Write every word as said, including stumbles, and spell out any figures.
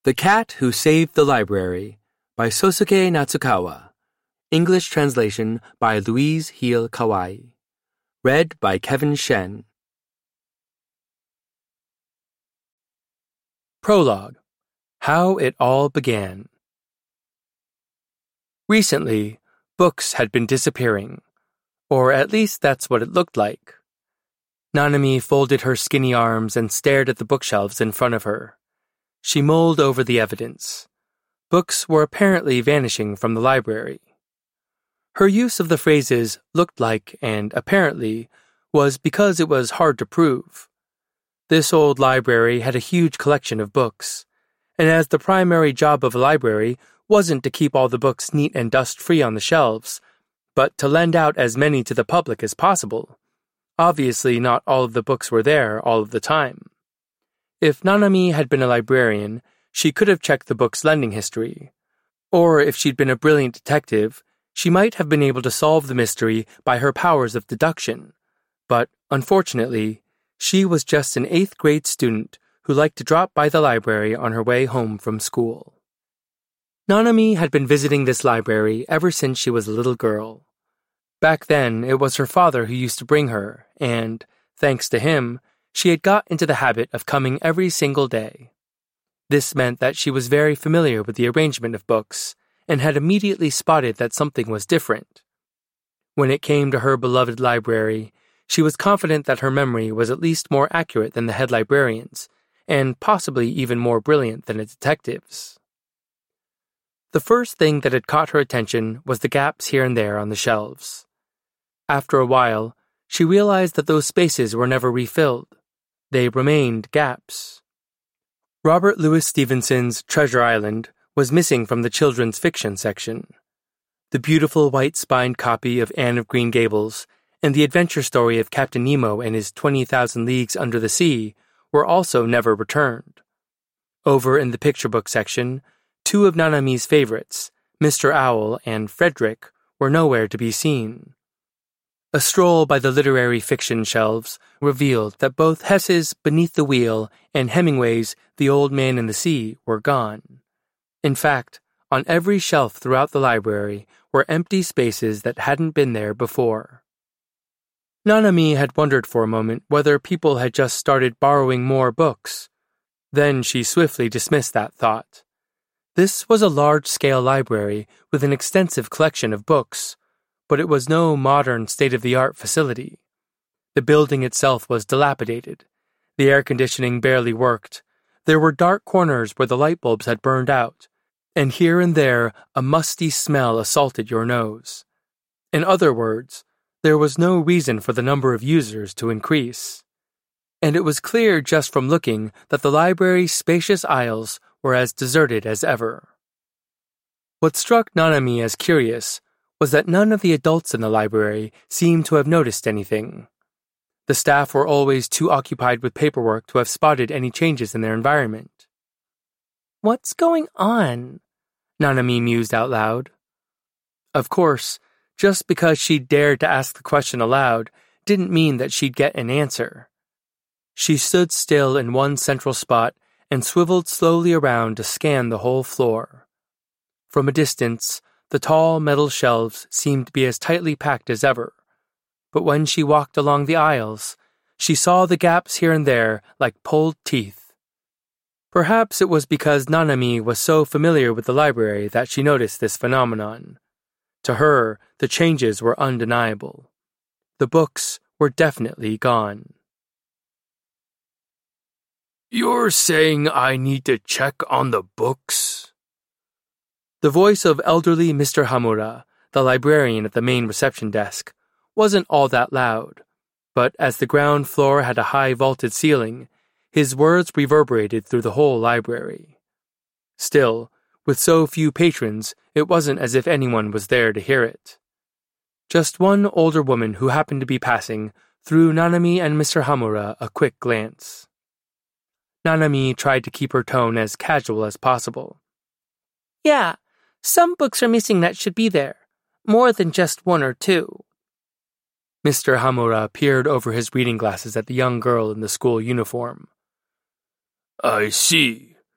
The Cat Who Saved the Library by Sosuke Natsukawa. English translation by Louise Heel Kawai. Read by Kevin Shen. Prologue. How It All Began. Recently, books had been disappearing, or at least that's what it looked like. Nanami folded her skinny arms and stared at the bookshelves in front of her. She mulled over the evidence. Books were apparently vanishing from the library. Her use of the phrases "looked like" and "apparently" was because it was hard to prove. This old library had a huge collection of books, and as the primary job of a library wasn't to keep all the books neat and dust-free on the shelves, but to lend out as many to the public as possible, obviously not all of the books were there all of the time. If Nanami had been a librarian, she could have checked the book's lending history. Or if she'd been a brilliant detective, she might have been able to solve the mystery by her powers of deduction. But, unfortunately, she was just an eighth-grade student who liked to drop by the library on her way home from school. Nanami had been visiting this library ever since she was a little girl. Back then, it was her father who used to bring her, and, thanks to him, she had got into the habit of coming every single day. This meant that she was very familiar with the arrangement of books, and had immediately spotted that something was different. When it came to her beloved library, she was confident that her memory was at least more accurate than the head librarian's, and possibly even more brilliant than a detective's. The first thing that had caught her attention was the gaps here and there on the shelves. After a while, she realized that those spaces were never refilled. They remained gaps. Robert Louis Stevenson's Treasure Island was missing from the children's fiction section. The beautiful white-spined copy of Anne of Green Gables and the adventure story of Captain Nemo and his twenty thousand Leagues Under the Sea were also never returned. Over in the picture book section, two of Nanami's favorites, Mister Owl and Frederick, were nowhere to be seen. A stroll by the literary fiction shelves revealed that both Hesse's Beneath the Wheel and Hemingway's The Old Man and the Sea were gone. In fact, on every shelf throughout the library were empty spaces that hadn't been there before. Nanami had wondered for a moment whether people had just started borrowing more books. Then she swiftly dismissed that thought. This was a large-scale library with an extensive collection of books, but it was no modern state-of-the-art facility. The building itself was dilapidated. The air conditioning barely worked. There were dark corners where the light bulbs had burned out, and here and there a musty smell assaulted your nose. In other words, there was no reason for the number of users to increase. And it was clear just from looking that the library's spacious aisles were as deserted as ever. What struck Nanami as curious was that none of the adults in the library seemed to have noticed anything. The staff were always too occupied with paperwork to have spotted any changes in their environment. "What's going on?" Nanami mused out loud. Of course, just because she'd dared to ask the question aloud didn't mean that she'd get an answer. She stood still in one central spot and swiveled slowly around to scan the whole floor. From a distance, the tall metal shelves seemed to be as tightly packed as ever, but when she walked along the aisles, she saw the gaps here and there like pulled teeth. Perhaps it was because Nanami was so familiar with the library that she noticed this phenomenon. To her, the changes were undeniable. The books were definitely gone. "You're saying I need to check on the books?" The voice of elderly Mister Hamura, the librarian at the main reception desk, wasn't all that loud, but as the ground floor had a high vaulted ceiling, his words reverberated through the whole library. Still, with so few patrons, it wasn't as if anyone was there to hear it. Just one older woman who happened to be passing threw Nanami and Mister Hamura a quick glance. Nanami tried to keep her tone as casual as possible. "Yeah, some books are missing that should be there. More than just one or two." Mister Hamura peered over his reading glasses at the young girl in the school uniform. "I see.